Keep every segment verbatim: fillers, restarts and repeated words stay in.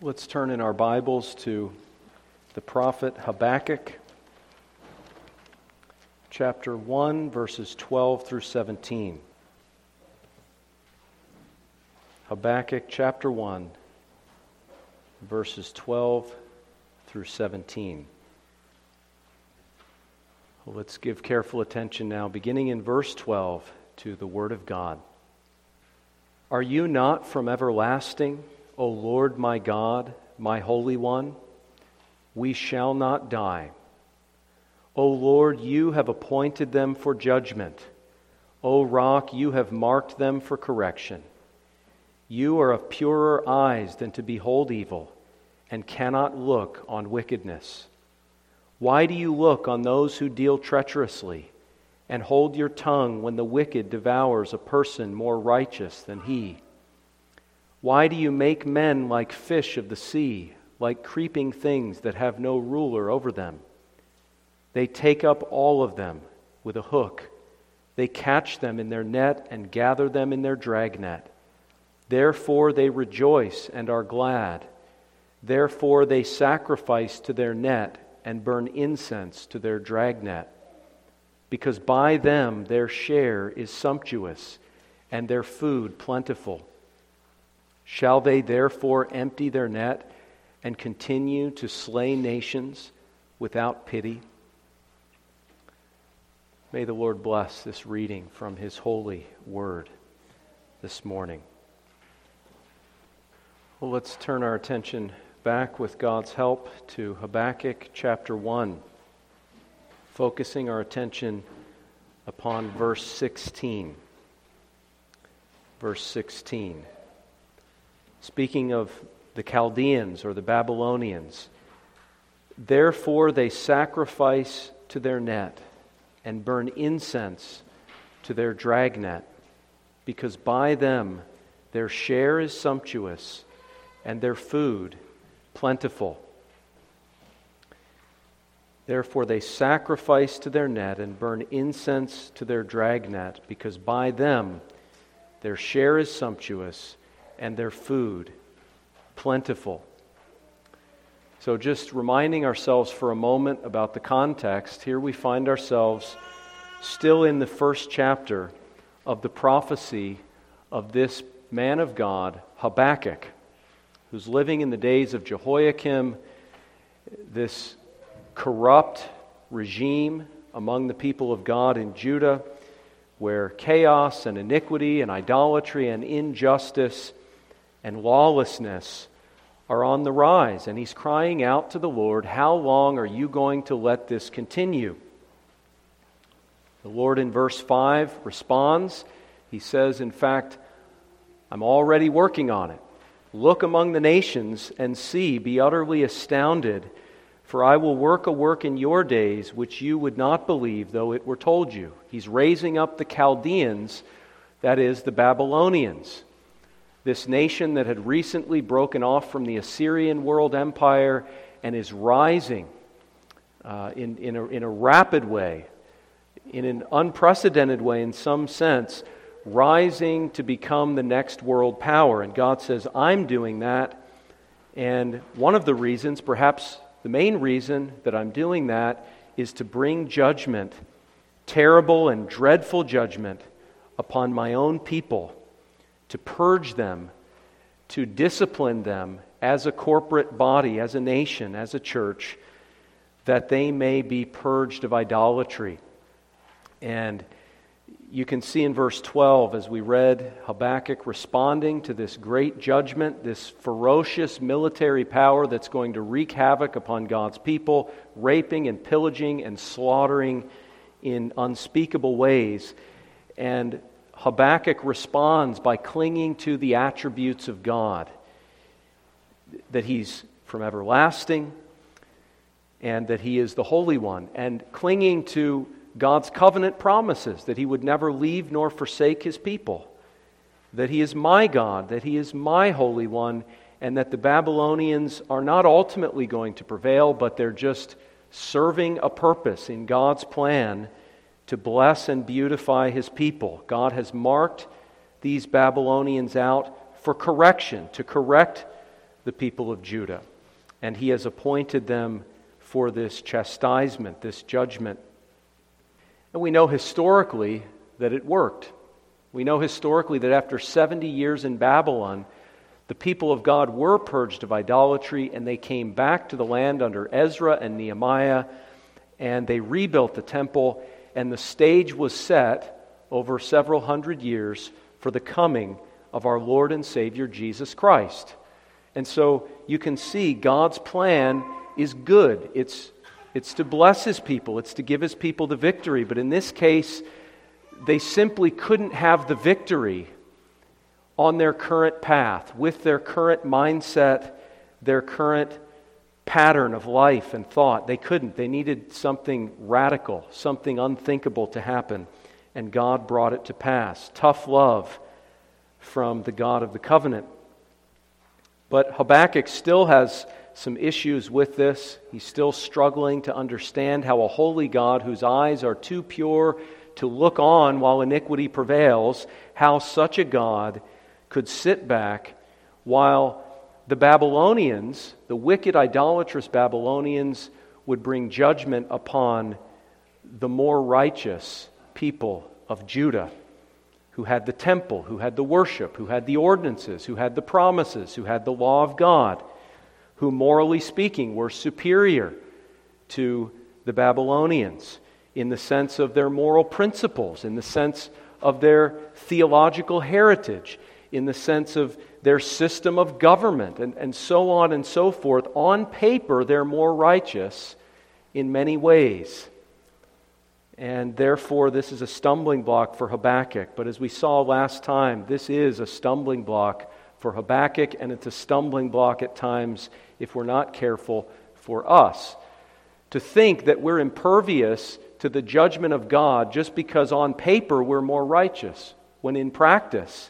Let's turn in our Bibles to the prophet Habakkuk, chapter one, verses twelve through seventeen. Habakkuk chapter one, verses twelve through seventeen. Well, let's give careful attention now, beginning in verse twelve, to the Word of God. Are you not from everlasting, O Lord my God, my Holy One? We shall not die. O Lord, you have appointed them for judgment. O Rock, you have marked them for correction. You are of purer eyes than to behold evil, and cannot look on wickedness. Why do you look on those who deal treacherously, and hold your tongue when the wicked devours a person more righteous than he? Why do you make men like fish of the sea, like creeping things that have no ruler over them? They take up all of them with a hook. They catch them in their net and gather them in their dragnet. Therefore they rejoice and are glad. Therefore they sacrifice to their net and burn incense to their dragnet. Because by them their share is sumptuous and their food plentiful. Shall they therefore empty their net and continue to slay nations without pity? May the Lord bless this reading from His holy word this morning. Well, let's turn our attention back with God's help to Habakkuk chapter one, focusing our attention upon verse sixteen. Verse sixteen. Speaking of the Chaldeans or the Babylonians, therefore they sacrifice to their net and burn incense to their dragnet, because by them their share is sumptuous and their food plentiful. Therefore they sacrifice to their net and burn incense to their dragnet, because by them their share is sumptuous and their food plentiful. So just reminding ourselves for a moment about the context, here we find ourselves still in the first chapter of the prophecy of this man of God, Habakkuk, who's living in the days of Jehoiakim, this corrupt regime among the people of God in Judah, where chaos and iniquity and idolatry and injustice and lawlessness are on the rise. And he's crying out to the Lord, how long are you going to let this continue? The Lord in verse five responds. He says, in fact, I'm already working on it. Look among the nations and see, be utterly astounded, for I will work a work in your days which you would not believe, though it were told you. He's raising up the Chaldeans, that is, the Babylonians. This nation that had recently broken off from the Assyrian world empire and is rising uh, in, in, a, in a rapid way, in an unprecedented way in some sense, rising to become the next world power. And God says, I'm doing that. And one of the reasons, perhaps the main reason that I'm doing that, is to bring judgment, terrible and dreadful judgment, upon my own people, to purge them, to discipline them as a corporate body, as a nation, as a church, that they may be purged of idolatry. And you can see in verse twelve, as we read Habakkuk responding to this great judgment, this ferocious military power that's going to wreak havoc upon God's people, raping and pillaging and slaughtering in unspeakable ways. And Habakkuk responds by clinging to the attributes of God, that He's from everlasting and that He is the Holy One, and clinging to God's covenant promises that He would never leave nor forsake His people, that He is my God, that He is my Holy One, and that the Babylonians are not ultimately going to prevail, but they're just serving a purpose in God's plan to bless and beautify His people. God has marked these Babylonians out for correction, to correct the people of Judah. And he has appointed them for this chastisement, this judgment. And we know historically that it worked. We know historically that after seventy years in Babylon, the people of God were purged of idolatry, and they came back to the land under Ezra and Nehemiah, and they rebuilt the temple, and the stage was set over several hundred years for the coming of our Lord and Savior Jesus Christ. And so you can see God's plan is good. It's, it's to bless His people. It's to give His people the victory. But in this case, they simply couldn't have the victory on their current path, with their current mindset, their current pattern of life and thought. They couldn't. They needed something radical, something unthinkable to happen. And God brought it to pass. Tough love from the God of the covenant. But Habakkuk still has some issues with this. He's still struggling to understand how a holy God whose eyes are too pure to look on while iniquity prevails, how such a God could sit back while the Babylonians, the wicked, idolatrous Babylonians, would bring judgment upon the more righteous people of Judah, who had the temple, who had the worship, who had the ordinances, who had the promises, who had the law of God, who, morally speaking, were superior to the Babylonians in the sense of their moral principles, in the sense of their theological heritage, in the sense of their system of government, and, and so on and so forth. On paper, they're more righteous in many ways. And therefore, this is a stumbling block for Habakkuk. But as we saw last time, this is a stumbling block for Habakkuk, and it's a stumbling block at times, if we're not careful, for us. To think that we're impervious to the judgment of God just because on paper we're more righteous, when in practice,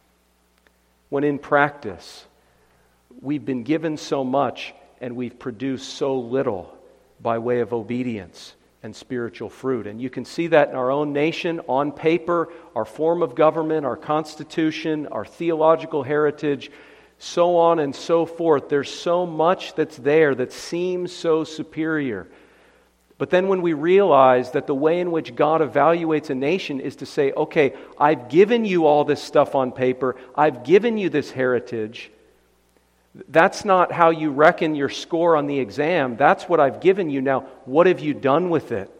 when in practice, we've been given so much and we've produced so little by way of obedience and spiritual fruit. And you can see that in our own nation, on paper, our form of government, our constitution, our theological heritage, so on and so forth. There's so much that's there that seems so superior. But then when we realize that the way in which God evaluates a nation is to say, okay, I've given you all this stuff on paper, I've given you this heritage. That's not how you reckon your score on the exam. That's what I've given you. Now, what have you done with it?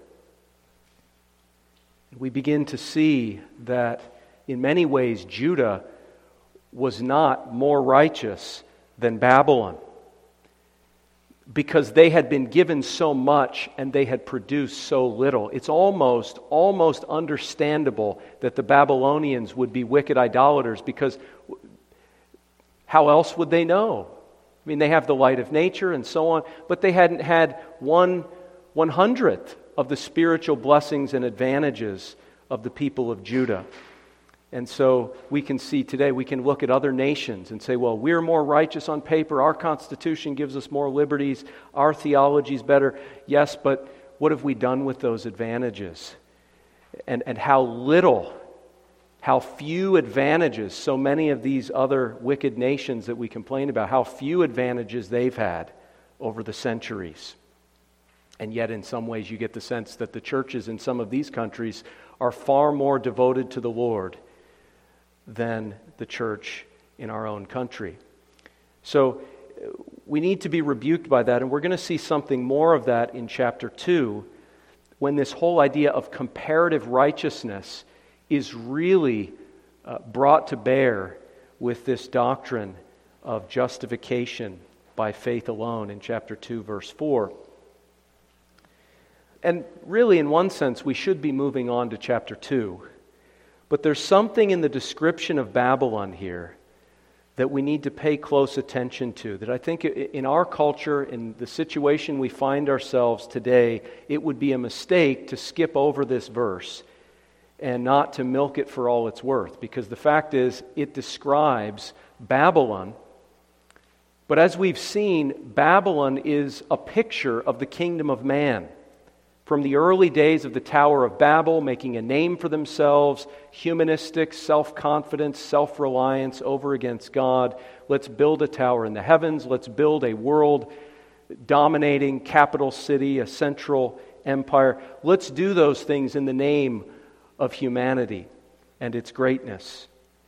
We begin to see that in many ways Judah was not more righteous than Babylon, because they had been given so much and they had produced so little. It's almost, almost understandable that the Babylonians would be wicked idolaters, because how else would they know? I mean, they have the light of nature and so on, but they hadn't had one one hundredth of the spiritual blessings and advantages of the people of Judah. And so we can see today, we can look at other nations and say, well, we're more righteous on paper, our Constitution gives us more liberties, our theology is better. Yes, but what have we done with those advantages? And, and how little, how few advantages so many of these other wicked nations that we complain about, how few advantages they've had over the centuries. And yet in some ways you get the sense that the churches in some of these countries are far more devoted to the Lord than the church in our own country. So we need to be rebuked by that, and we're going to see something more of that in chapter two, when this whole idea of comparative righteousness is really uh, brought to bear with this doctrine of justification by faith alone in chapter two, verse four. And really, in one sense, we should be moving on to chapter two. But there's something in the description of Babylon here that we need to pay close attention to, that I think in our culture, in the situation we find ourselves today, it would be a mistake to skip over this verse and not to milk it for all it's worth. Because the fact is, it describes Babylon. But as we've seen, Babylon is a picture of the kingdom of man. From the early days of the Tower of Babel, making a name for themselves, humanistic, self-confidence, self-reliance over against God. Let's build a tower in the heavens. Let's build a world-dominating capital city, a central empire. Let's do those things in the name of humanity and its greatness.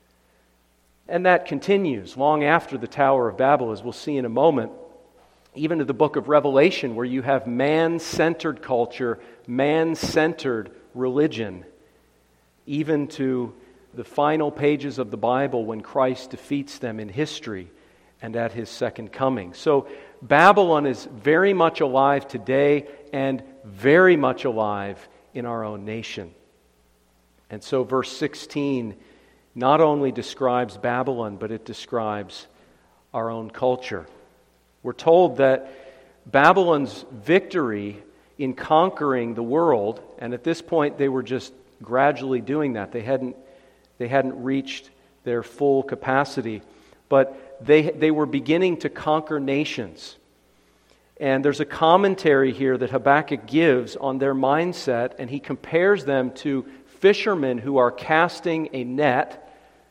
And that continues long after the Tower of Babel, as we'll see in a moment, even to the book of Revelation, where you have man-centered culture, man-centered religion, even to the final pages of the Bible when Christ defeats them in history and at His second coming. So Babylon is very much alive today and very much alive in our own nation. And so verse sixteen not only describes Babylon, but it describes our own culture. We're told that Babylon's victory in conquering the world, and at this point they were just gradually doing that. They hadn't, they hadn't reached their full capacity, but they, they were beginning to conquer nations. And there's a commentary here that Habakkuk gives on their mindset, and he compares them to fishermen who are casting a net,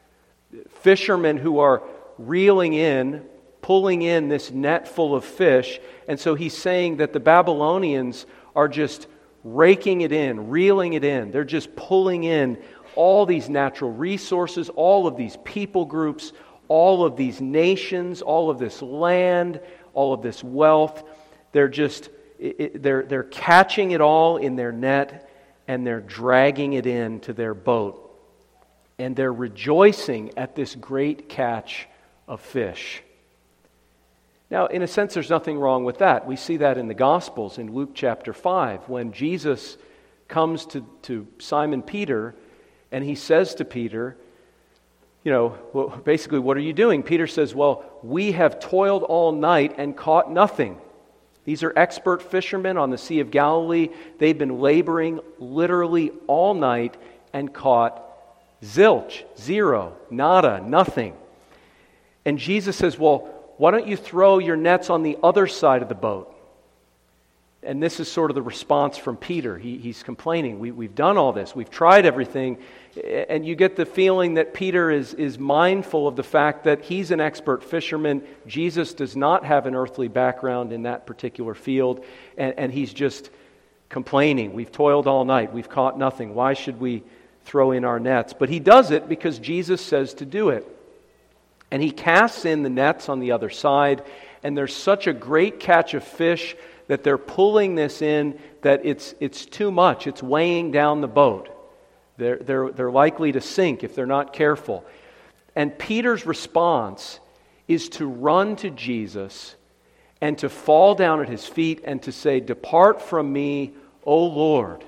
fishermen who are reeling in, pulling in this net full of fish. And so he's saying that the Babylonians are just raking it in, reeling it in. They're just pulling in all these natural resources, all of these people groups, all of these nations, all of this land, all of this wealth. They're just, it, they're, they're catching it all in their net, and they're dragging it into their boat. And they're rejoicing at this great catch of fish. Now, in a sense, there's nothing wrong with that. We see that in the Gospels in Luke chapter five, when Jesus comes to, to Simon Peter, and he says to Peter, you know, well, basically, what are you doing? Peter says, well, we have toiled all night and caught nothing. These are expert fishermen on the Sea of Galilee. They've been laboring literally all night and caught zilch, zero, nada, nothing. And Jesus says, well, why don't you throw your nets on the other side of the boat? And this is sort of the response from Peter. He, he's complaining. We, we've done all this. We've tried everything. And you get the feeling that Peter is, is mindful of the fact that he's an expert fisherman. Jesus does not have an earthly background in that particular field. And, and he's just complaining. We've toiled all night. We've caught nothing. Why should we throw in our nets? But he does it because Jesus says to do it. And he casts in the nets on the other side, and there's such a great catch of fish that they're pulling this in that it's it's too much. It's weighing down the boat. They're, they're, they're likely to sink if they're not careful. And Peter's response is to run to Jesus and to fall down at His feet and to say, "Depart from me, O Lord.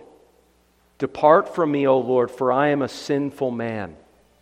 Depart from me, O Lord, for I am a sinful man."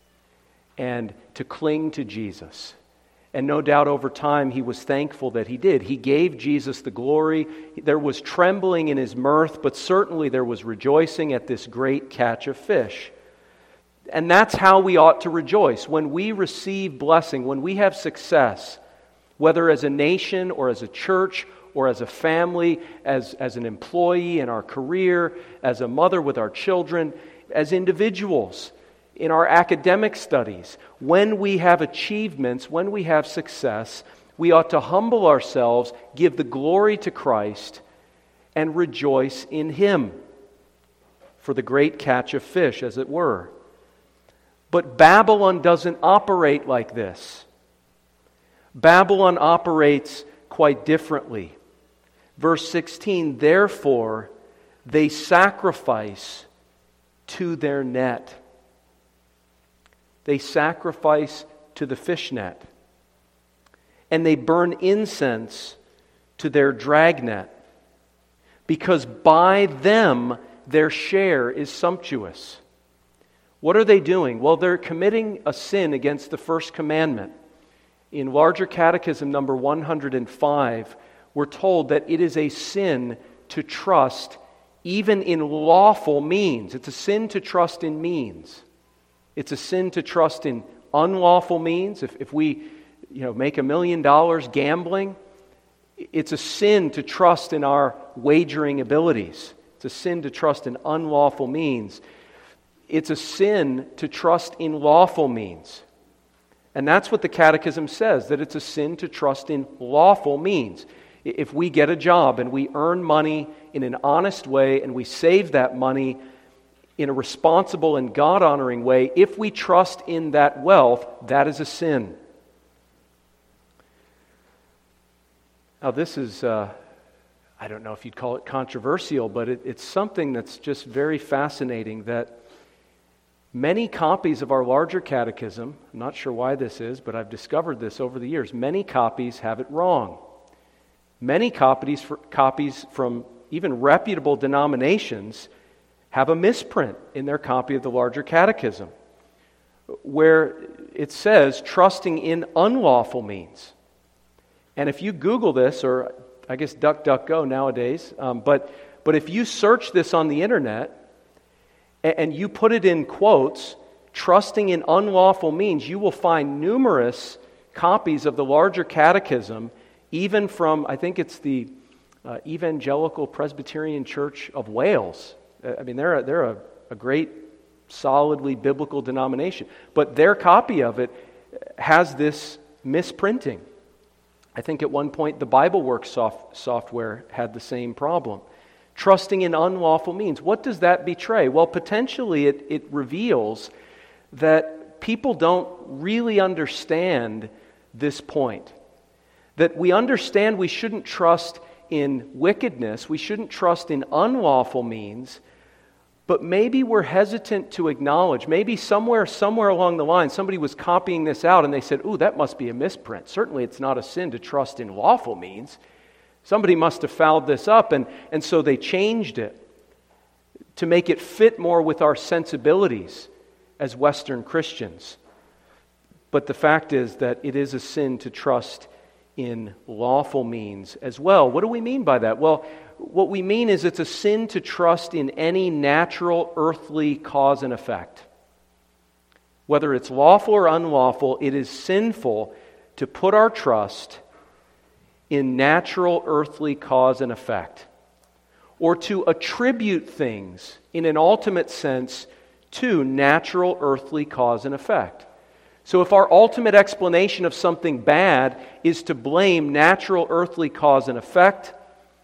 And to cling to Jesus. And no doubt over time he was thankful that he did. He gave Jesus the glory. There was trembling in his mirth, but certainly there was rejoicing at this great catch of fish. And that's how we ought to rejoice. When we receive blessing, when we have success, whether as a nation or as a church or as a family, as, as an employee in our career, as a mother with our children, as individuals, in our academic studies, when we have achievements, when we have success, we ought to humble ourselves, give the glory to Christ, and rejoice in Him for the great catch of fish, as it were. But Babylon doesn't operate like this. Babylon operates quite differently. Verse sixteen, therefore, they sacrifice to their net. They sacrifice to the fish net. And they burn incense to their dragnet, because by them their share is sumptuous. What are they doing? Well, they're committing a sin against the first commandment. In Larger Catechism number one hundred five, we're told that it is a sin to trust even in lawful means. It's a sin to trust in means. It's a sin to trust in unlawful means. If, if we you know, make a million dollars gambling, it's a sin to trust in our wagering abilities. It's a sin to trust in unlawful means. It's a sin to trust in lawful means. And that's what the Catechism says, that it's a sin to trust in lawful means. If we get a job and we earn money in an honest way and we save that money in a responsible and God-honoring way, if we trust in that wealth, that is a sin. Now this is, uh, I don't know if you'd call it controversial, but it, it's something that's just very fascinating, that many copies of our larger catechism, I'm not sure why this is, but I've discovered this over the years, many copies have it wrong. Many copies, for, copies from even reputable denominations have a misprint in their copy of the larger catechism, where it says trusting in unlawful means. And if you Google this, or I guess DuckDuckGo nowadays, um, but but if you search this on the internet and, and you put it in quotes, trusting in unlawful means, you will find numerous copies of the larger catechism, even from, I think it's the uh, Evangelical Presbyterian Church of Wales. I mean, they're a, they're a, a great, solidly biblical denomination. But their copy of it has this misprinting. I think at one point the BibleWorks soft, software had the same problem. Trusting in unlawful means. What does that betray? Well, potentially it, it reveals that people don't really understand this point. That we understand we shouldn't trust in wickedness, we shouldn't trust in unlawful means, but maybe we're hesitant to acknowledge, maybe somewhere, somewhere along the line, somebody was copying this out and they said, ooh, that must be a misprint. Certainly it's not a sin to trust in lawful means. Somebody must have fouled this up, and, and so they changed it to make it fit more with our sensibilities as Western Christians. But the fact is that it is a sin to trust in lawful means as well. What do we mean by that? Well, what we mean is it's a sin to trust in any natural earthly cause and effect. Whether it's lawful or unlawful, it is sinful to put our trust in natural earthly cause and effect, or to attribute things in an ultimate sense to natural earthly cause and effect. So if our ultimate explanation of something bad is to blame natural earthly cause and effect,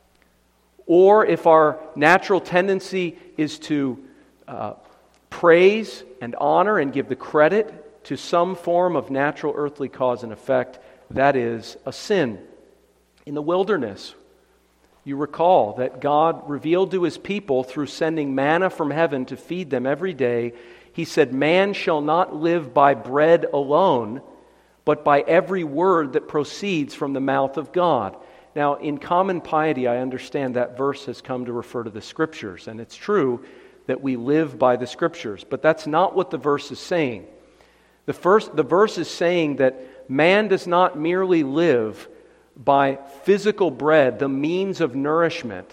or if our natural tendency is to uh, praise and honor and give the credit to some form of natural earthly cause and effect, that is a sin. In the wilderness, you recall that God revealed to His people through sending manna from heaven to feed them every day. He said, man shall not live by bread alone, but by every word that proceeds from the mouth of God. Now, in common piety, I understand that verse has come to refer to the Scriptures, and it's true that we live by the Scriptures, but that's not what the verse is saying. The, first, the verse is saying that man does not merely live by physical bread, the means of nourishment.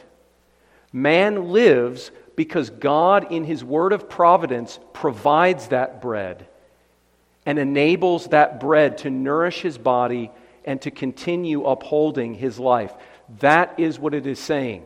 Man lives because God, in His word of providence, provides that bread and enables that bread to nourish his body and to continue upholding his life. That is what it is saying.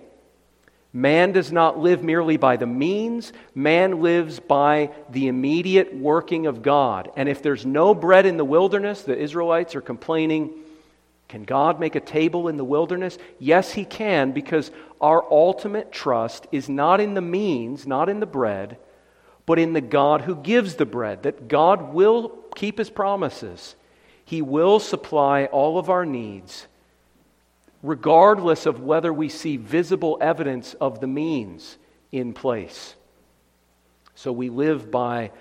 Man does not live merely by the means. Man lives by the immediate working of God. And if there's no bread in the wilderness, the Israelites are complaining, can God make a table in the wilderness? Yes, He can, because our ultimate trust is not in the means, not in the bread, but in the God who gives the bread, that God will keep His promises. He will supply all of our needs, regardless of whether we see visible evidence of the means in place. So we live by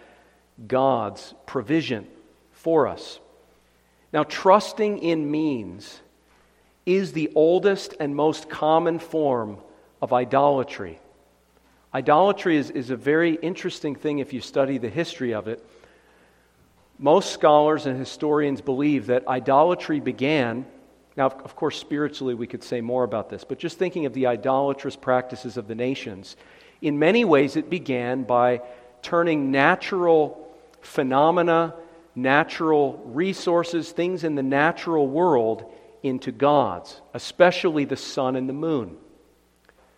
God's provision for us. Now, trusting in means is the oldest and most common form of idolatry. Idolatry is, is a very interesting thing if you study the history of it. Most scholars and historians believe that idolatry began. Now, of course, spiritually we could say more about this, but just thinking of the idolatrous practices of the nations, in many ways it began by turning natural phenomena, natural resources, things in the natural world into gods, especially the sun and the moon.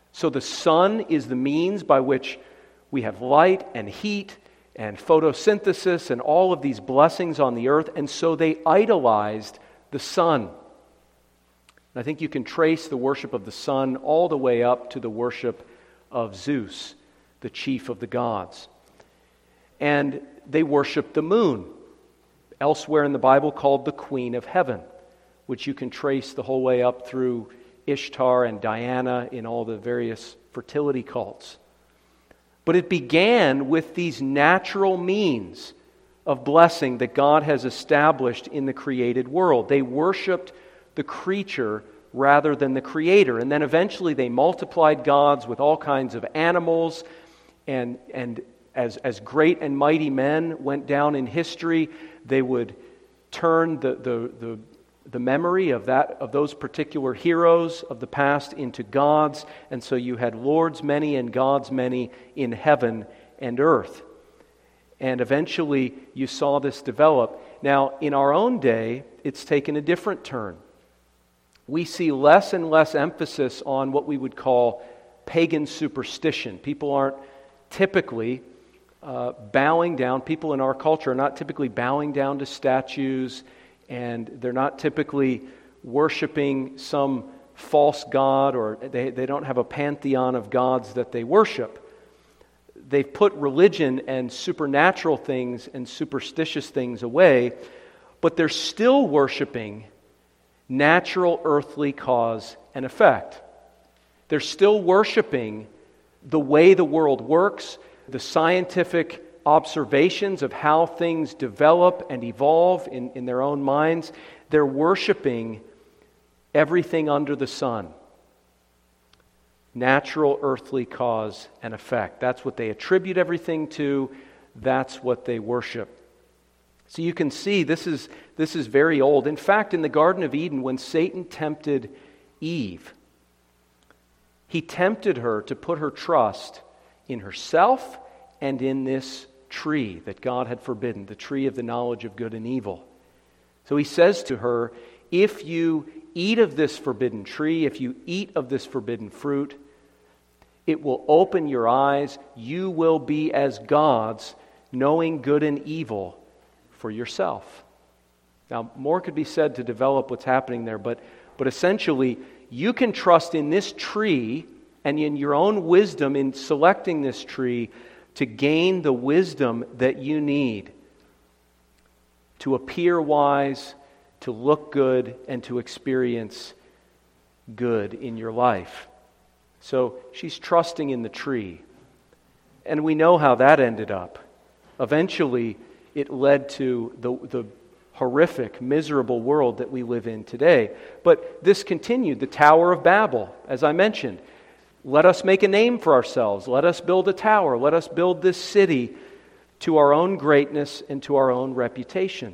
So the sun is the means by which we have light and heat and photosynthesis and all of these blessings on the earth, and so they idolized the sun. And I think you can trace the worship of the sun all the way up to the worship of Zeus, the chief of the gods. And they worshiped the moon, elsewhere in the Bible called the Queen of Heaven, which you can trace the whole way up through Ishtar and Diana in all the various fertility cults. But it began with these natural means of blessing that God has established in the created world. They worshiped the creature rather than the Creator. And then eventually they multiplied gods with all kinds of animals. And, and as, as great and mighty men went down in history, they would turn the, the, the, the memory of that of those particular heroes of the past into gods. And so you had lords many and gods many in heaven and earth. And eventually you saw this develop. Now, in our own day, it's taken a different turn. We see less and less emphasis on what we would call pagan superstition. People aren't typically uh, bowing down. People in our culture are not typically bowing down to statues, and they're not typically worshiping some false god, or they, they don't have a pantheon of gods that they worship. They've put religion and supernatural things and superstitious things away, but they're still worshiping natural earthly cause and effect. They're still worshiping the way the world works, the scientific observations of how things develop and evolve in, in their own minds. They're worshiping everything under the sun. Natural earthly cause and effect. That's what they attribute everything to. That's what they worship. So you can see this is, this is very old. In fact, in the Garden of Eden, when Satan tempted Eve, he tempted her to put her trust in herself and in this tree that God had forbidden, the tree of the knowledge of good and evil. So he says to her, if you eat of this forbidden tree, if you eat of this forbidden fruit, it will open your eyes. You will be as gods, knowing good and evil for yourself. Now, more could be said to develop what's happening there, but, but essentially, you can trust in this tree and in your own wisdom in selecting this tree to gain the wisdom that you need to appear wise, to look good, and to experience good in your life. So she's trusting in the tree. And we know how that ended up. Eventually, it led to the, the horrific, miserable world that we live in today. But this continued, the Tower of Babel, as I mentioned. Let us make a name for ourselves. Let us build a tower. Let us build this city to our own greatness and to our own reputation.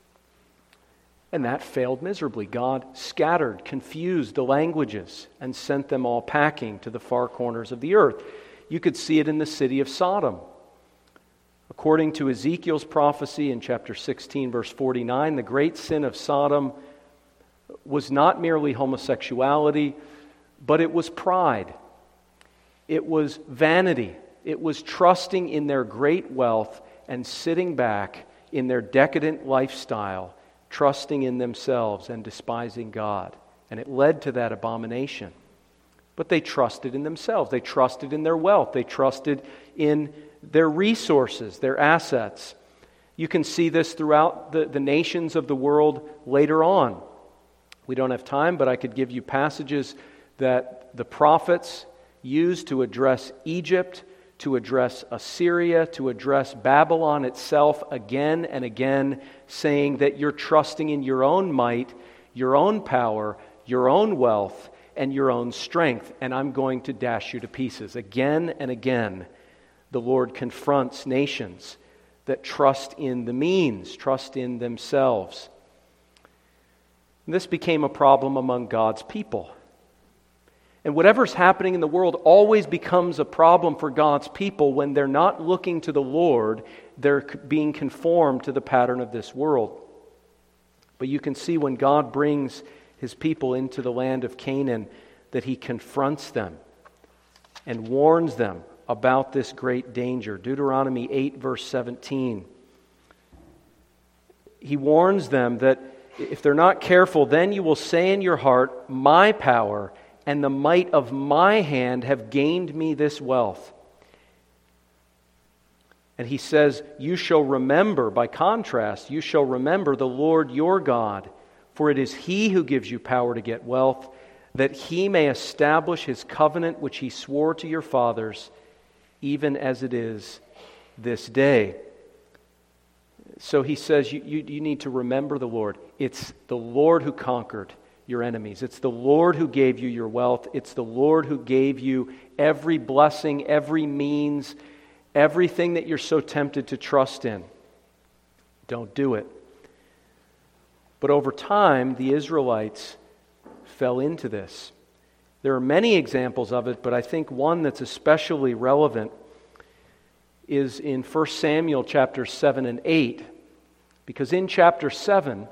And that failed miserably. God scattered, confused the languages, and sent them all packing to the far corners of the earth. You could see it in the city of Sodom. According to Ezekiel's prophecy in chapter sixteen, verse forty-nine, the great sin of Sodom was not merely homosexuality, but it was pride. It was vanity. It was trusting in their great wealth and sitting back in their decadent lifestyle, trusting in themselves and despising God. And it led to that abomination. But they trusted in themselves. They trusted in their wealth. They trusted in their resources, their assets. You can see this throughout the, the nations of the world later on. We don't have time, but I could give you passages that the prophets used to address Egypt, to address Assyria, to address Babylon itself again and again, saying that you're trusting in your own might, your own power, your own wealth, and your own strength, and I'm going to dash you to pieces. Again and again, the Lord confronts nations that trust in the means, trust in themselves. And this became a problem among God's people. And whatever's happening in the world always becomes a problem for God's people when they're not looking to the Lord, they're being conformed to the pattern of this world. But you can see when God brings His people into the land of Canaan that He confronts them and warns them about this great danger. Deuteronomy eight, verse seventeen. He warns them that if they're not careful, then you will say in your heart, my power and the might of my hand have gained me this wealth. And he says, you shall remember, by contrast, you shall remember the Lord your God, for it is He who gives you power to get wealth, that He may establish His covenant which He swore to your fathers, even as it is this day. So he says you, you, you need to remember the Lord. It's the Lord who conquered your enemies. It's the Lord who gave you your wealth. It's the Lord who gave you every blessing, every means, everything that you're so tempted to trust in. Don't do it. But over time, the Israelites fell into this. There are many examples of it, but I think one that's especially relevant is in First Samuel chapter seven and eight. Because in chapter seven,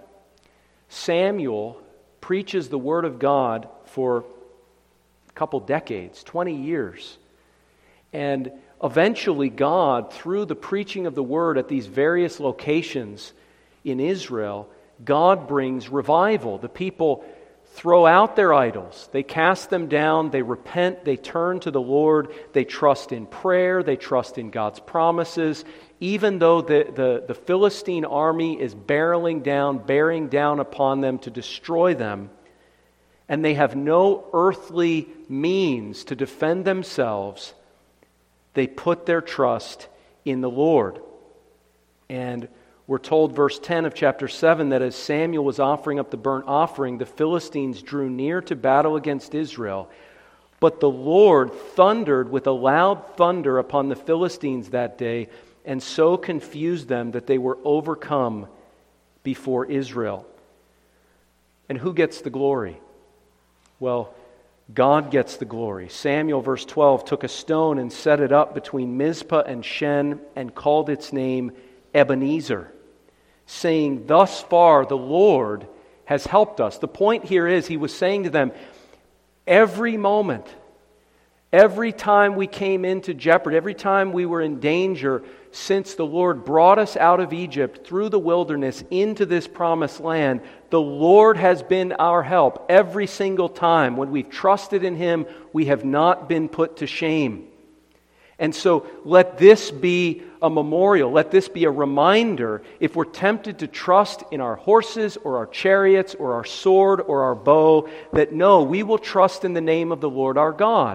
Samuel preaches the Word of God for a couple decades, twenty years. And eventually God, through the preaching of the Word at these various locations in Israel, God brings revival. The people throw out their idols. They cast them down. They repent. They turn to the Lord. They trust in prayer. They trust in God's promises. Even though the, the, the Philistine army is barreling down, bearing down upon them to destroy them, and they have no earthly means to defend themselves, they put their trust in the Lord. And we're told, verse ten of chapter seven, that as Samuel was offering up the burnt offering, the Philistines drew near to battle against Israel. But the Lord thundered with a loud thunder upon the Philistines that day, and so confused them that they were overcome before Israel. And who gets the glory? Well, God gets the glory. Samuel, verse twelve, took a stone and set it up between Mizpah and Shen and called its name Ebenezer, saying, thus far the Lord has helped us. The point here is he was saying to them, every moment, every time we came into jeopardy, every time we were in danger, since the Lord brought us out of Egypt through the wilderness into this promised land, the Lord has been our help. Every single time when we've trusted in Him, we have not been put to shame. And so let this be a memorial. Let this be a reminder, if we're tempted to trust in our horses or our chariots or our sword or our bow, that no, we will trust in the name of the Lord our God.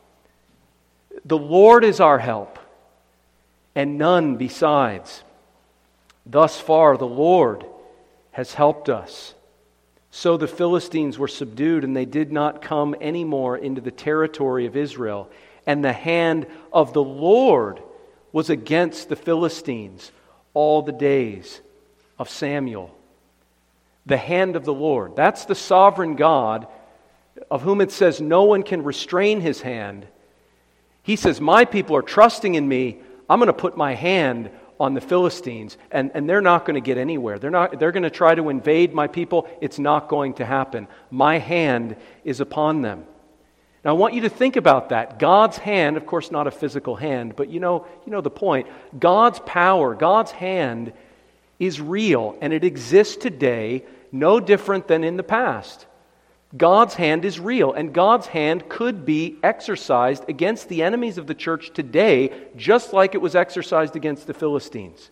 The Lord is our help, and none besides. Thus far the Lord has helped us. So the Philistines were subdued, and they did not come any more into the territory of Israel. And the hand of the Lord was against the Philistines all the days of Samuel. The hand of the Lord. That's the sovereign God of whom it says no one can restrain His hand. He says, my people are trusting in me. I'm going to put my hand on the Philistines, and, and they're not going to get anywhere. They're not. They're going to try to invade my people. It's not going to happen. My hand is upon them. Now, I want you to think about that. God's hand, of course, not a physical hand, but you know, you know the point. God's power, God's hand is real, and it exists today no different than in the past. God's hand is real, and God's hand could be exercised against the enemies of the church today, just like it was exercised against the Philistines.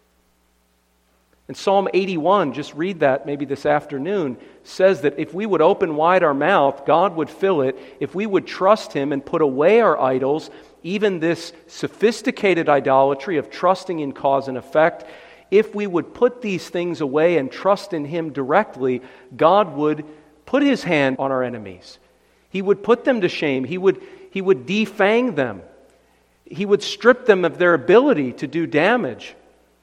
And Psalm eighty-one, just read that maybe this afternoon, says that if we would open wide our mouth, God would fill it. If we would trust Him and put away our idols, even this sophisticated idolatry of trusting in cause and effect, if we would put these things away and trust in Him directly, God would put His hand on our enemies. He would put them to shame. He would, he would defang them. He would strip them of their ability to do damage.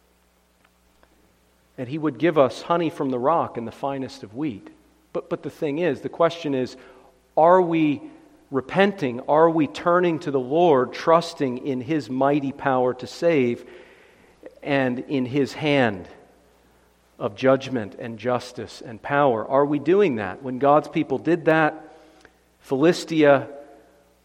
And He would give us honey from the rock and the finest of wheat. But, but the thing is, the question is, are we repenting? Are we turning to the Lord, trusting in His mighty power to save and in His hand of judgment and justice and power? Are we doing that? When God's people did that, Philistia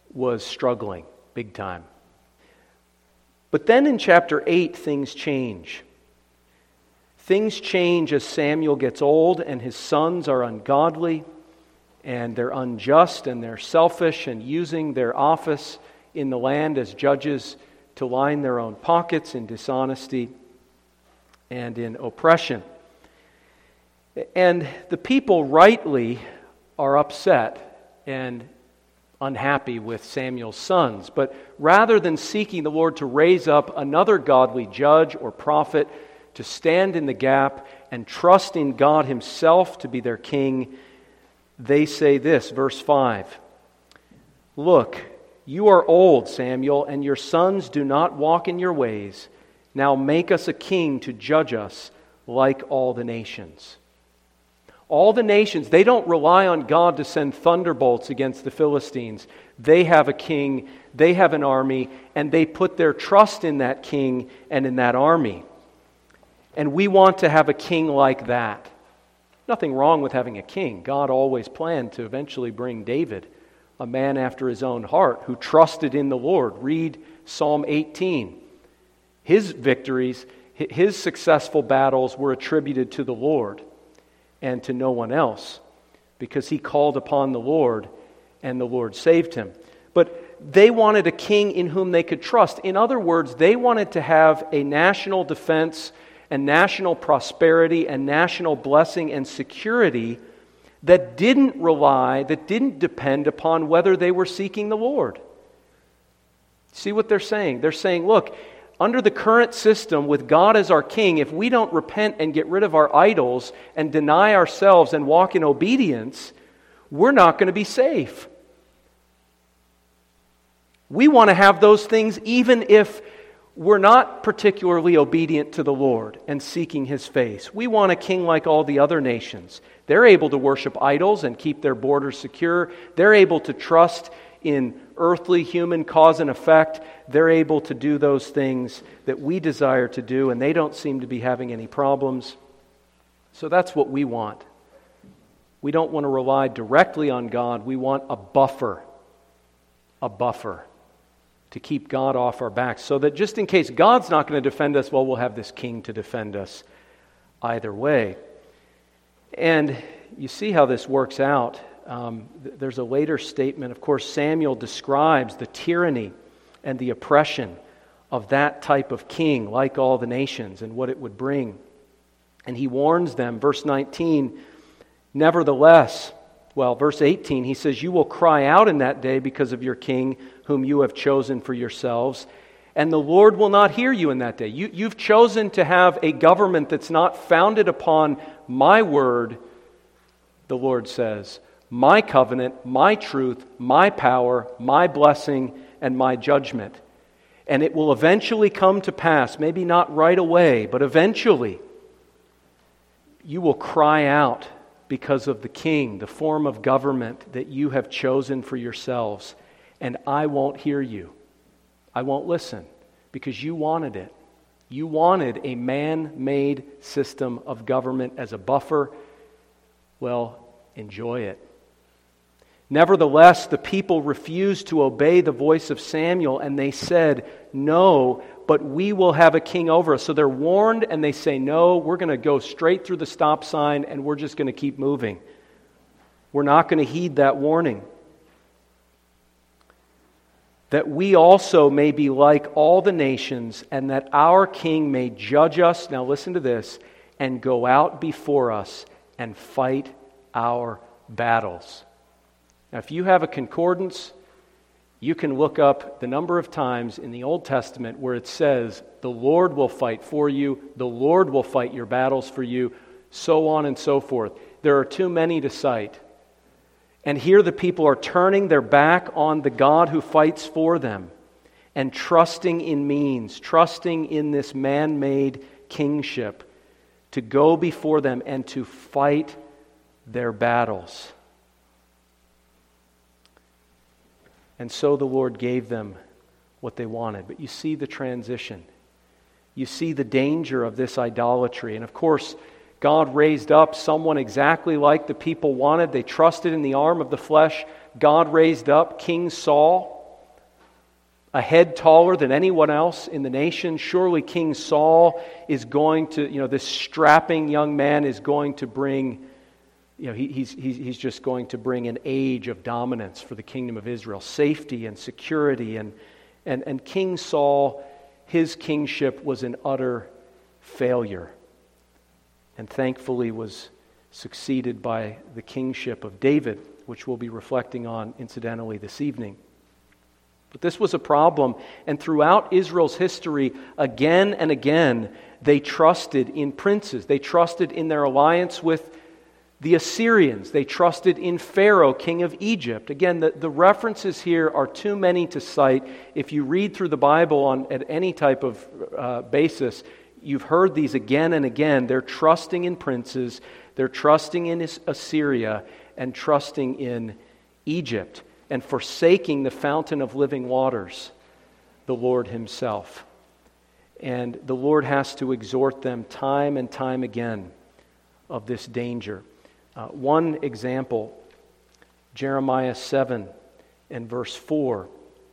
was struggling big time. But then in chapter eight, things change. Things change as Samuel gets old and his sons are ungodly and they're unjust and they're selfish and using their office in the land as judges to line their own pockets in dishonesty and in oppression. And the people rightly are upset and unhappy with Samuel's sons. But rather than seeking the Lord to raise up another godly judge or prophet to stand in the gap and trust in God Himself to be their king, they say this, verse five, "Look, you are old, Samuel, and your sons do not walk in your ways. Now make us a king to judge us like all the nations." All the nations, they don't rely on God to send thunderbolts against the Philistines. They have a king, they have an army, and they put their trust in that king and in that army. And we want to have a king like that. Nothing wrong with having a king. God always planned to eventually bring David, a man after His own heart, who trusted in the Lord. Read Psalm eighteen. His victories, his successful battles were attributed to the Lord and to no one else, because he called upon the Lord and the Lord saved him. But they wanted a king in whom they could trust. In other words, they wanted to have a national defense and national prosperity and national blessing and security that didn't rely, that didn't depend upon whether they were seeking the Lord. See what they're saying? They're saying, look, under the current system with God as our king, if we don't repent and get rid of our idols and deny ourselves and walk in obedience, we're not going to be safe. We want to have those things even if we're not particularly obedient to the Lord and seeking His face. We want a king like all the other nations. They're able to worship idols and keep their borders secure. They're able to trust in earthly human cause and effect. They're able to do those things that we desire to do, and they don't seem to be having any problems. So that's what we want. We don't want to rely directly on God. We want a buffer, a buffer to keep God off our backs, so that just in case God's not going to defend us, well, we'll have this king to defend us either way. And you see how this works out. Um, there's a later statement. Of course, Samuel describes the tyranny and the oppression of that type of king, like all the nations, and what it would bring. And he warns them, verse nineteen, nevertheless, well, verse eighteen, he says, "You will cry out in that day because of your king, whom you have chosen for yourselves, and the Lord will not hear you in that day." You, you've chosen to have a government that's not founded upon my word, the Lord says, my covenant, my truth, my power, my blessing, and my judgment. And it will eventually come to pass, maybe not right away, but eventually, you will cry out because of the king, the form of government that you have chosen for yourselves, and I won't hear you. I won't listen, because you wanted it. You wanted a man-made system of government as a buffer. Well, enjoy it. Nevertheless, the people refused to obey the voice of Samuel, and they said, "No, but we will have a king over us." So they're warned, and they say, "No, we're going to go straight through the stop sign, and we're just going to keep moving. We're not going to heed that warning." That we also may be like all the nations, and that our king may judge us, now listen to this, and go out before us and fight our battles. Now, if you have a concordance, you can look up the number of times in the Old Testament where it says, the Lord will fight for you, the Lord will fight your battles for you, so on and so forth. There are too many to cite. And here the people are turning their back on the God who fights for them and trusting in means, trusting in this man-made kingship to go before them and to fight their battles. And so the Lord gave them what they wanted. But you see the transition. You see the danger of this idolatry. And of course, God raised up someone exactly like the people wanted. They trusted in the arm of the flesh. God raised up King Saul. a head taller than anyone else in the nation. Surely King Saul is going to, you know, this strapping young man is going to bring, you know, he, he's, he's, he's just going to bring an age of dominance for the kingdom of Israel, safety and security. And, and, and King Saul, his kingship was an utter failure, and thankfully was succeeded by the kingship of David, which we'll be reflecting on incidentally this evening. But this was a problem, and throughout Israel's history, again and again, they trusted in princes. They trusted in their alliance with the Assyrians. They trusted in Pharaoh, king of Egypt. Again, the, the references here are too many to cite. If you read through the Bible on at any type of uh, basis, you've heard these again and again. They're trusting in princes, they're trusting in Assyria, and trusting in Egypt, and forsaking the fountain of living waters, the Lord Himself. And the Lord has to exhort them time and time again of this danger. Uh, one example, Jeremiah seven and verse four.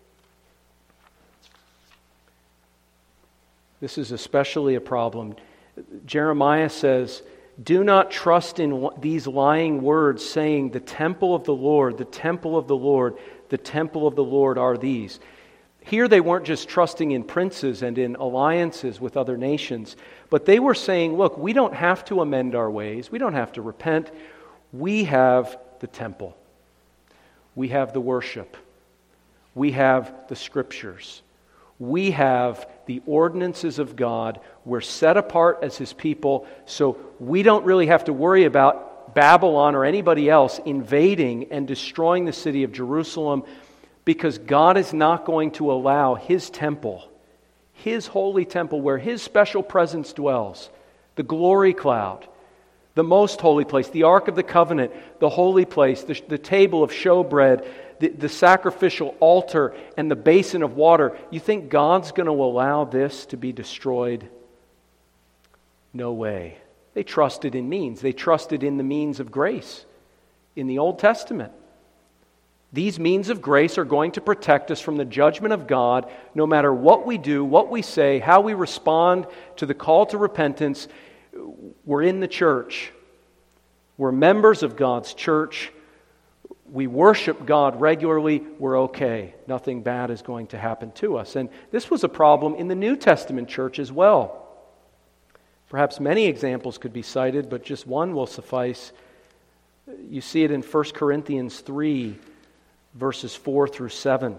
This is especially a problem. Jeremiah says, "Do not trust in these lying words, saying, the temple of the Lord, the temple of the Lord, the temple of the Lord are these." Here they weren't just trusting in princes and in alliances with other nations, but they were saying, look, we don't have to amend our ways. We don't have to repent. We have the temple. We have the worship. We have the scriptures. We have the ordinances of God. We're set apart as His people, so we don't really have to worry about Babylon or anybody else invading and destroying the city of Jerusalem, because God is not going to allow His temple, His holy temple where His special presence dwells, the glory cloud, the most holy place, the Ark of the Covenant, the holy place, the, the table of showbread, the, the sacrificial altar, and the basin of water. You think God's going to allow this to be destroyed? No way. They trusted in means. They trusted in the means of grace in the Old Testament. These means of grace are going to protect us from the judgment of God no matter what we do, what we say, how we respond to the call to repentance. We're in the church. We're members of God's church. We worship God regularly. We're okay. Nothing bad is going to happen to us. And this was a problem in the New Testament church as well. Perhaps many examples could be cited, but just one will suffice. You see it in First Corinthians three, verses four through seven.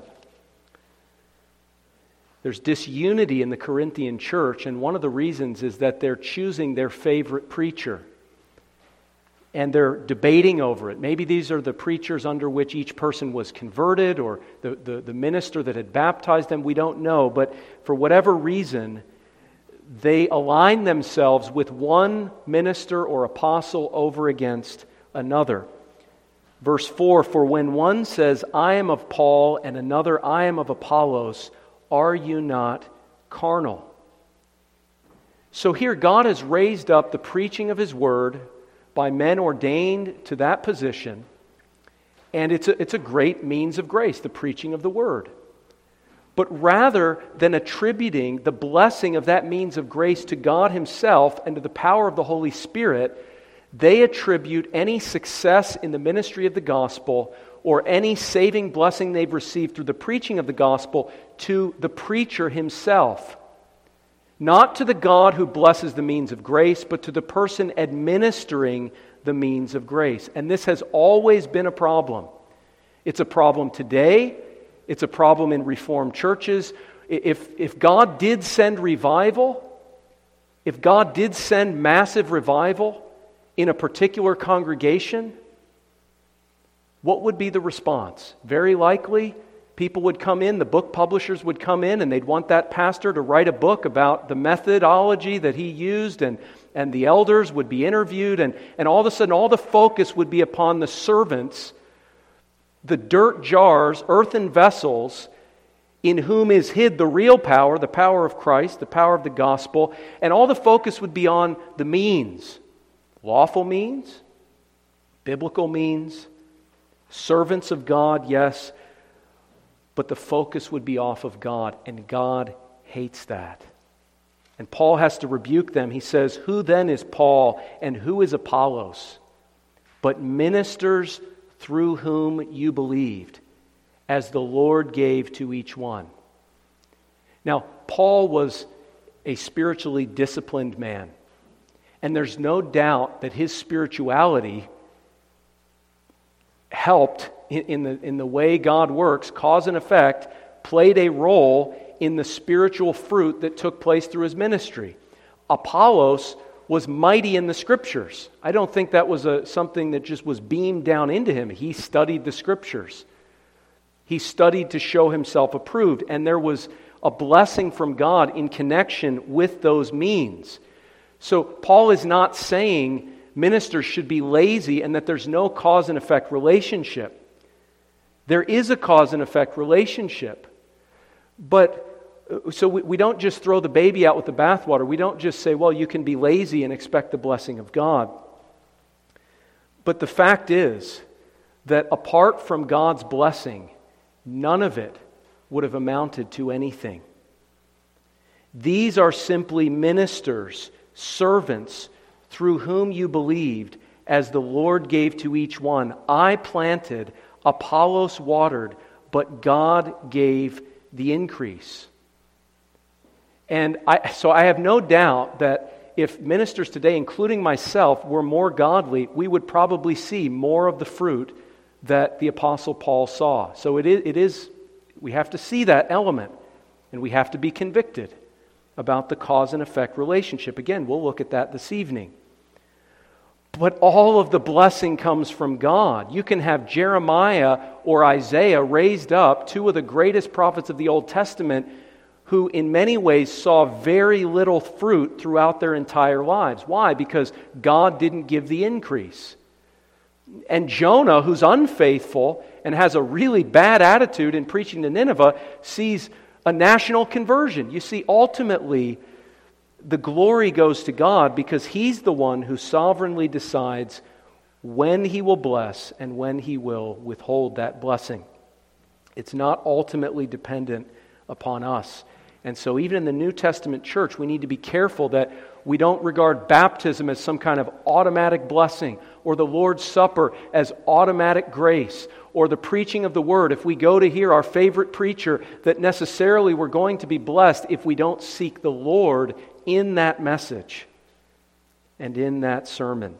There's disunity in the Corinthian church, and one of the reasons is that they're choosing their favorite preacher. And they're debating over it. Maybe these are the preachers under which each person was converted, or the, the, the minister that had baptized them. We don't know. But for whatever reason, they align themselves with one minister or apostle over against another. Verse four, "For when one says, I am of Paul, and another, I am of Apollos, are you not carnal?" So here God has raised up the preaching of His word by men ordained to that position, and it's a, it's a great means of grace, the preaching of the word. But rather than attributing the blessing of that means of grace to God Himself and to the power of the Holy Spirit, they attribute any success in the ministry of the gospel or any saving blessing they've received through the preaching of the gospel to the preacher himself. Not to the God who blesses the means of grace, but to the person administering the means of grace. And this has always been a problem. It's a problem today. It's a problem in Reformed churches. If, if God did send revival, if God did send massive revival in a particular congregation, what would be the response? Very likely, people would come in, the book publishers would come in, and they'd want that pastor to write a book about the methodology that he used, and, and the elders would be interviewed, and, and all of a sudden all the focus would be upon the servants, the dirt jars, earthen vessels, in whom is hid the real power, the power of Christ, the power of the gospel, and all the focus would be on the means. Lawful means, biblical means, servants of God, yes, but the focus would be off of God, and God hates that. And Paul has to rebuke them. He says, "Who then is Paul and who is Apollos? But ministers through whom you believed, as the Lord gave to each one." Now, Paul was a spiritually disciplined man. And there's no doubt that his spirituality helped in, in, the, in the way God works, cause and effect, played a role in the spiritual fruit that took place through his ministry. Apollos was mighty in the Scriptures. I don't think that was a, something that just was beamed down into him. He studied the Scriptures. He studied to show himself approved, and there was a blessing from God in connection with those means. So Paul is not saying ministers should be lazy and that there's no cause and effect relationship. There is a cause and effect relationship. But so we, we don't just throw the baby out with the bathwater. We don't just say, well, you can be lazy and expect the blessing of God. But the fact is that apart from God's blessing, none of it would have amounted to anything. These are simply ministers, servants, through whom you believed, as the Lord gave to each one. I planted, Apollos watered, but God gave the increase. And I, so I have no doubt that if ministers today, including myself, were more godly, we would probably see more of the fruit that the Apostle Paul saw. So it is, it is we have to see that element, and we have to be convicted about the cause and effect relationship. Again, we'll look at that this evening. But all of the blessing comes from God. You can have Jeremiah or Isaiah raised up, two of the greatest prophets of the Old Testament, who in many ways saw very little fruit throughout their entire lives. Why? Because God didn't give the increase. And Jonah, who's unfaithful and has a really bad attitude in preaching to Nineveh, sees a national conversion. You see, ultimately, the glory goes to God because He's the one who sovereignly decides when He will bless and when He will withhold that blessing. It's not ultimately dependent upon us. And so even in the New Testament church, we need to be careful that we don't regard baptism as some kind of automatic blessing, or the Lord's Supper as automatic grace, or the preaching of the Word, if we go to hear our favorite preacher, that necessarily we're going to be blessed if we don't seek the Lord in that message and in that sermon.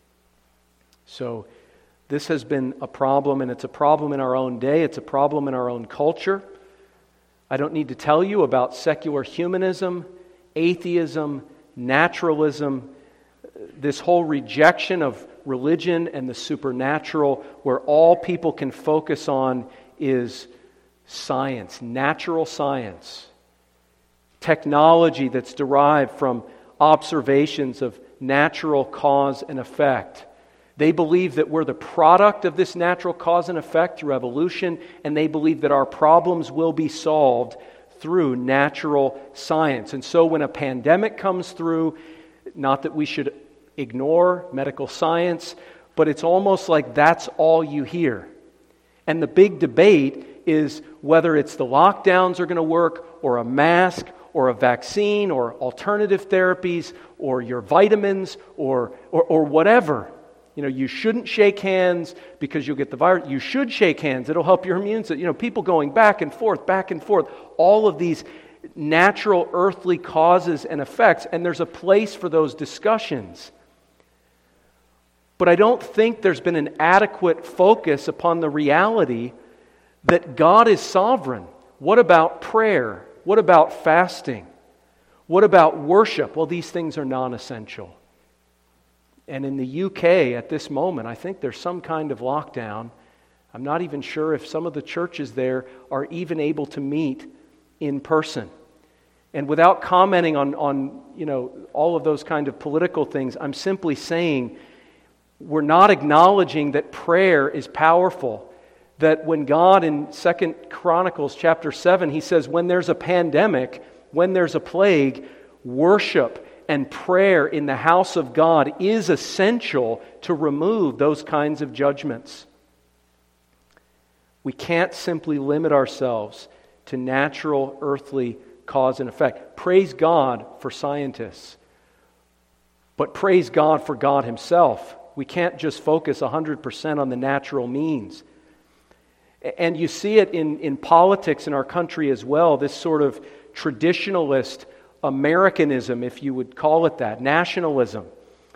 So this has been a problem, and it's a problem in our own day. It's a problem in our own culture. I don't need to tell you about secular humanism, atheism, naturalism, this whole rejection of religion and the supernatural, where all people can focus on is science, natural science, technology that's derived from observations of natural cause and effect. They believe that we're the product of this natural cause and effect through evolution, and they believe that our problems will be solved through natural science. And so when a pandemic comes through, not that we should ignore medical science, but it's almost like that's all you hear. And the big debate is whether it's the lockdowns are going to work, or a mask, or a vaccine, or alternative therapies, or your vitamins, or or, or whatever. You know, you shouldn't shake hands because you'll get the virus. You should shake hands. It'll help your immune system. You know, people going back and forth, back and forth. All of these natural earthly causes and effects, and there's a place for those discussions. But I don't think there's been an adequate focus upon the reality that God is sovereign. What about prayer? What about fasting? What about worship? Well, these things are non-essential. And in the U K at this moment, I think there's some kind of lockdown. I'm not even sure if some of the churches there are even able to meet in person. And without commenting on, on you know, all of those kind of political things, I'm simply saying we're not acknowledging that prayer is powerful. That when God in Second Chronicles chapter seven, He says when there's a pandemic, when there's a plague, worship and prayer in the house of God is essential to remove those kinds of judgments. We can't simply limit ourselves to natural earthly cause and effect. Praise God for scientists, but praise God for God Himself. We can't just focus one hundred percent on the natural means. And you see it in, in politics in our country as well, this sort of traditionalist Americanism, if you would call it that, nationalism,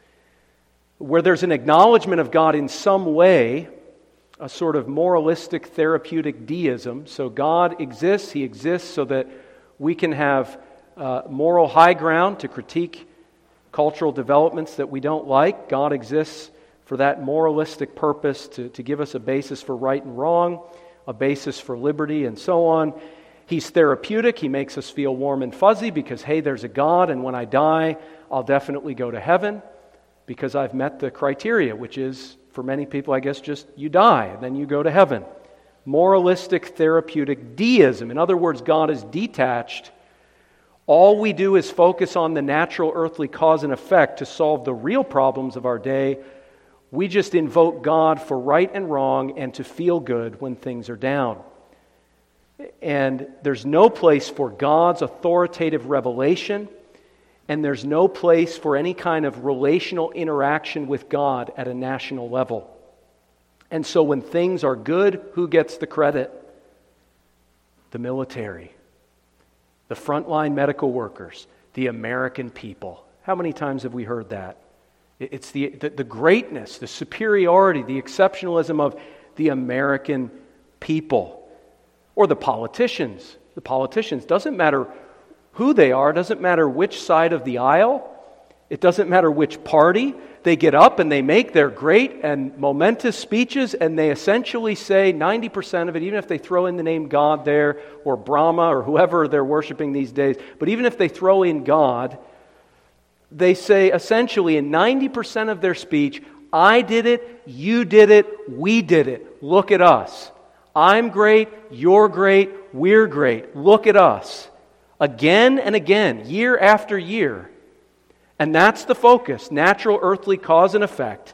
where there's an acknowledgement of God in some way, a sort of moralistic therapeutic deism. So God exists, He exists so that we can have uh, moral high ground to critique cultural developments that we don't like. God exists for that moralistic purpose, to, to give us a basis for right and wrong, a basis for liberty, and so on. He's therapeutic. He makes us feel warm and fuzzy because, hey, there's a God, and when I die, I'll definitely go to heaven because I've met the criteria, which is, for many people, I guess, just you die, and then you go to heaven. Moralistic therapeutic deism. In other words, God is detached. All we do is focus on the natural earthly cause and effect to solve the real problems of our day. We just invoke God for right and wrong and to feel good when things are down. And there's no place for God's authoritative revelation, and there's no place for any kind of relational interaction with God at a national level. And so when things are good, who gets the credit? The military, the frontline medical workers, the American people. How many times have we heard that? It's the, the, the greatness, the superiority, the exceptionalism of the American people. Or the politicians. The politicians. Doesn't matter who they are. Doesn't matter which side of the aisle. It doesn't matter which party. They get up and they make their great and momentous speeches, and they essentially say ninety percent of it, even if they throw in the name God there, or Brahma, or whoever they're worshiping these days, but even if they throw in God, they say essentially in ninety percent of their speech, I did it, you did it, we did it. Look at us. I'm great, you're great, we're great. Look at us. Again and again, year after year. And that's the focus, natural earthly cause and effect.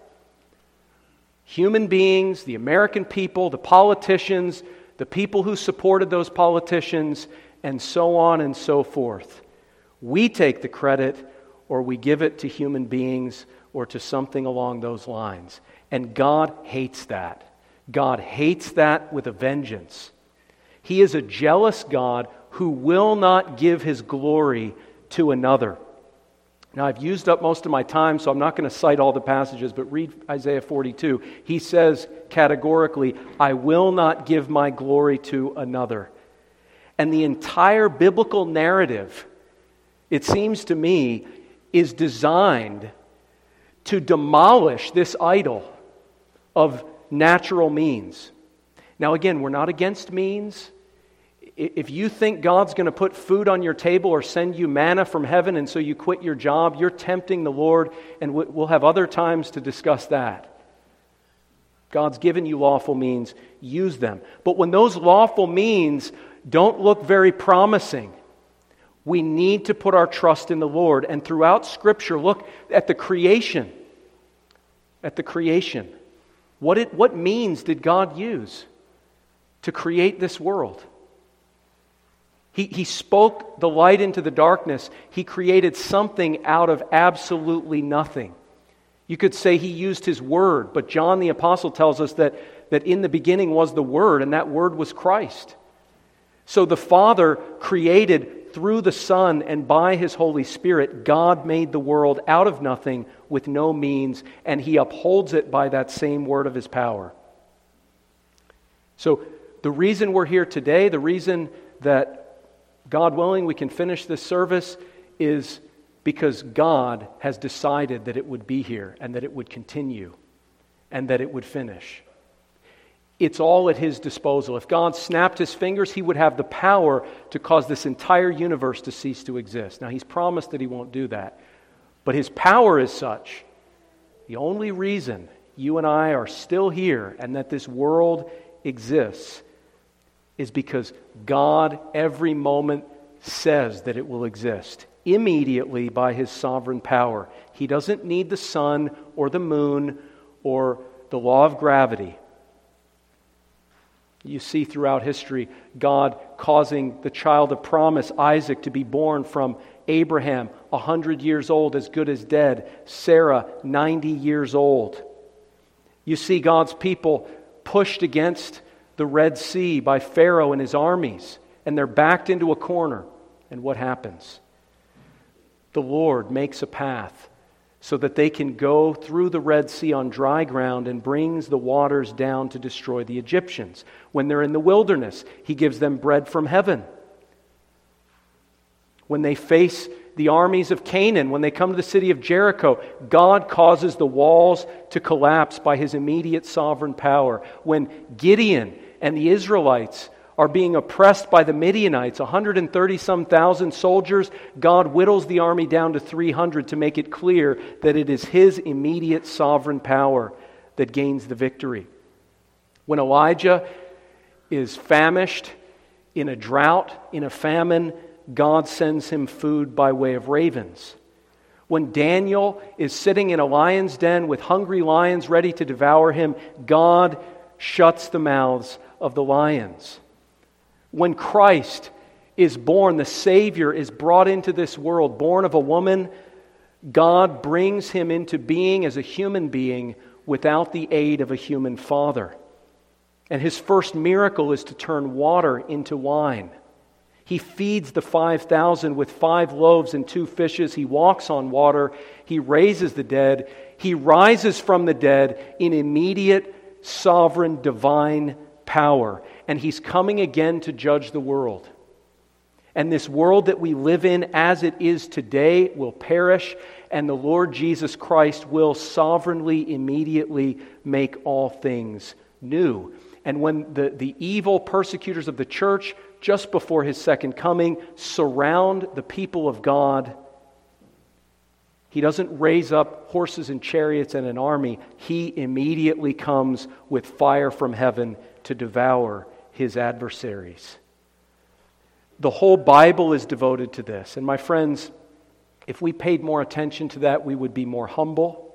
Human beings, the American people, the politicians, the people who supported those politicians, and so on and so forth. We take the credit, or we give it to human beings or to something along those lines. And God hates that. God hates that with a vengeance. He is a jealous God who will not give His glory to another. Now, I've used up most of my time, so I'm not going to cite all the passages, but read Isaiah forty-two. He says categorically, I will not give my glory to another. And the entire biblical narrative, it seems to me, is designed to demolish this idol of natural means. Now, again, we're not against means. If you think God's going to put food on your table or send you manna from heaven and so you quit your job, you're tempting the Lord, and we'll have other times to discuss that. God's given you lawful means, use them. But when those lawful means don't look very promising, we need to put our trust in the Lord. And throughout Scripture, look at the creation. At the creation. What, it, what means did God use to create this world? He, he spoke the light into the darkness. He created something out of absolutely nothing. You could say He used His Word, but John the Apostle tells us that, that in the beginning was the Word, and that Word was Christ. So the Father created through the Son and by His Holy Spirit. God made the world out of nothing with no means, and He upholds it by that same word of His power. So the reason we're here today, the reason that God willing, we can finish this service is because God has decided that it would be here and that it would continue and that it would finish. It's all at His disposal. If God snapped His fingers, He would have the power to cause this entire universe to cease to exist. Now, He's promised that He won't do that. But His power is such. The only reason you and I are still here and that this world exists is because God every moment says that it will exist immediately by His sovereign power. He doesn't need the sun or the moon or the law of gravity. You see throughout history God causing the child of promise, Isaac, to be born from Abraham, a hundred years old, as good as dead. Sarah, ninety years old. You see God's people pushed against the Red Sea by Pharaoh and his armies, and they're backed into a corner. And what happens? The Lord makes a path so that they can go through the Red Sea on dry ground and brings the waters down to destroy the Egyptians. When they're in the wilderness, He gives them bread from heaven. When they face the armies of Canaan, when they come to the city of Jericho, God causes the walls to collapse by His immediate sovereign power. When Gideon and the Israelites are being oppressed by the Midianites, one hundred thirty some thousand soldiers, God whittles the army down to three hundred to make it clear that it is His immediate sovereign power that gains the victory. When Elijah is famished, in a drought, in a famine, God sends him food by way of ravens. When Daniel is sitting in a lion's den with hungry lions ready to devour him, God shuts the mouths of the lions. When Christ is born, the Savior is brought into this world, born of a woman, God brings Him into being as a human being without the aid of a human father. And His first miracle is to turn water into wine. He feeds the five thousand with five loaves and two fishes. He walks on water. He raises the dead. He rises from the dead in immediate, sovereign, divine power. And He's coming again to judge the world. And this world that we live in as it is today will perish, and the Lord Jesus Christ will sovereignly, immediately make all things new. And when the, the evil persecutors of the church, just before His second coming, surround the people of God, He doesn't raise up horses and chariots and an army. He immediately comes with fire from heaven to devour His adversaries. The whole Bible is devoted to this. And my friends, if we paid more attention to that, we would be more humble.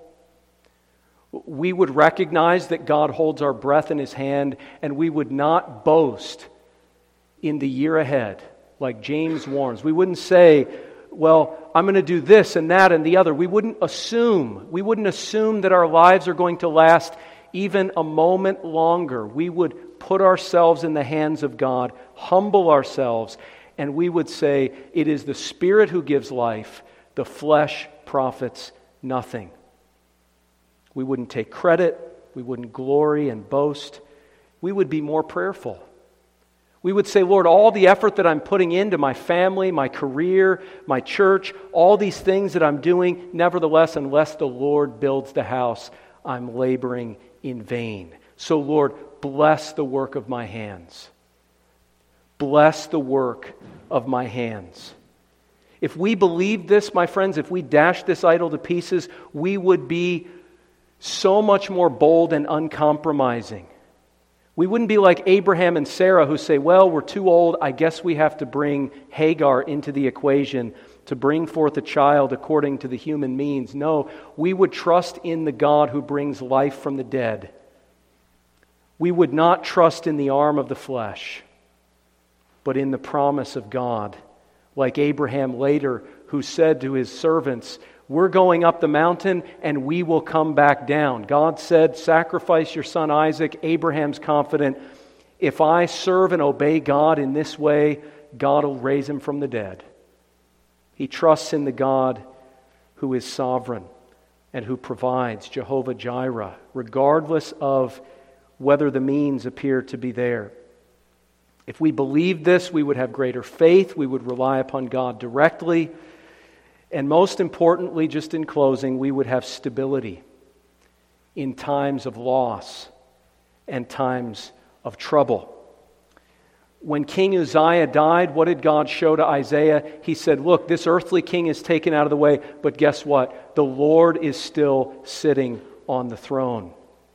We would recognize that God holds our breath in His hand, and we would not boast in the year ahead, like James warns. We wouldn't say, well, I'm going to do this and that and the other. We wouldn't assume. We wouldn't assume that our lives are going to last even a moment longer. We would put ourselves in the hands of God, humble ourselves, and we would say, it is the Spirit who gives life. The flesh profits nothing. We wouldn't take credit. We wouldn't glory and boast. We would be more prayerful. We would say, Lord, all the effort that I'm putting into my family, my career, my church, all these things that I'm doing, nevertheless, unless the Lord builds the house, I'm laboring in vain. So, Lord, bless the work of my hands. Bless the work of my hands. If we believed this, my friends, if we dashed this idol to pieces, we would be so much more bold and uncompromising. We wouldn't be like Abraham and Sarah who say, well, we're too old, I guess we have to bring Hagar into the equation to bring forth a child according to the human means. No, we would trust in the God who brings life from the dead. We would not trust in the arm of the flesh, but in the promise of God. Like Abraham later, who said to his servants, we're going up the mountain and we will come back down. God said, sacrifice your son Isaac. Abraham's confident, if I serve and obey God in this way, God will raise him from the dead. He trusts in the God who is sovereign and who provides, Jehovah Jireh, regardless of whether the means appear to be there. If we believed this, we would have greater faith. We would rely upon God directly. And most importantly, just in closing, we would have stability in times of loss and times of trouble. When King Uzziah died, what did God show to Isaiah? He said, look, this earthly king is taken out of the way, but guess what? The Lord is still sitting on the throne.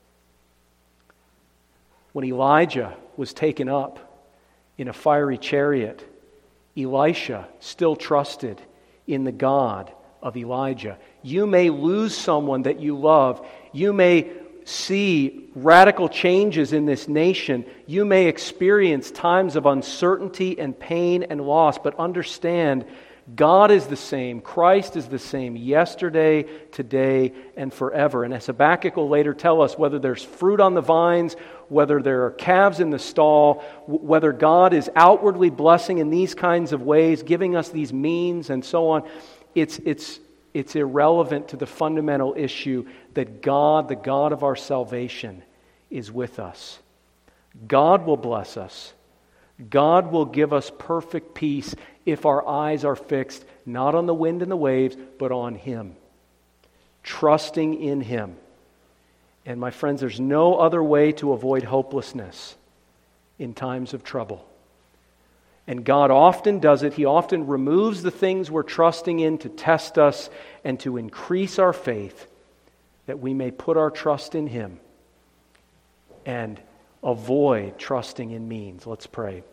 When Elijah was taken up in a fiery chariot, Elisha still trusted in the God of Elijah. You may lose someone that you love. You may see radical changes in this nation. You may experience times of uncertainty and pain and loss, but understand God is the same. Christ is the same yesterday, today, and forever. And as Habakkuk will later tell us, whether there's fruit on the vines, whether there are calves in the stall, whether God is outwardly blessing in these kinds of ways, giving us these means and so on, it's it's it's irrelevant to the fundamental issue that God, the God of our salvation, is with us. God will bless us. God will give us perfect peace if our eyes are fixed not on the wind and the waves, but on Him, trusting in Him. And my friends, there's no other way to avoid hopelessness in times of trouble. And God often does it. He often removes the things we're trusting in to test us and to increase our faith, that we may put our trust in Him and avoid trusting in means. Let's pray.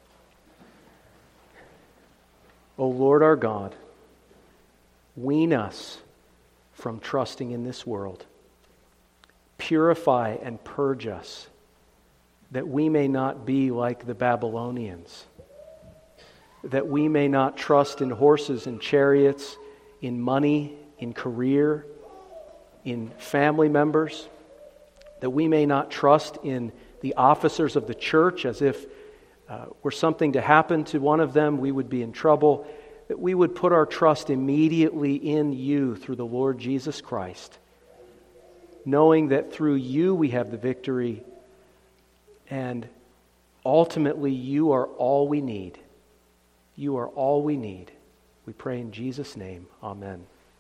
O Lord our God, wean us from trusting in this world. Purify and purge us, that we may not be like the Babylonians, that we may not trust in horses and chariots, in money, in career, in family members, that we may not trust in the officers of the church as if uh, were something to happen to one of them, we would be in trouble, that we would put our trust immediately in You through the Lord Jesus Christ, knowing that through You we have the victory, and ultimately You are all we need. You are all we need. We pray in Jesus' name. Amen.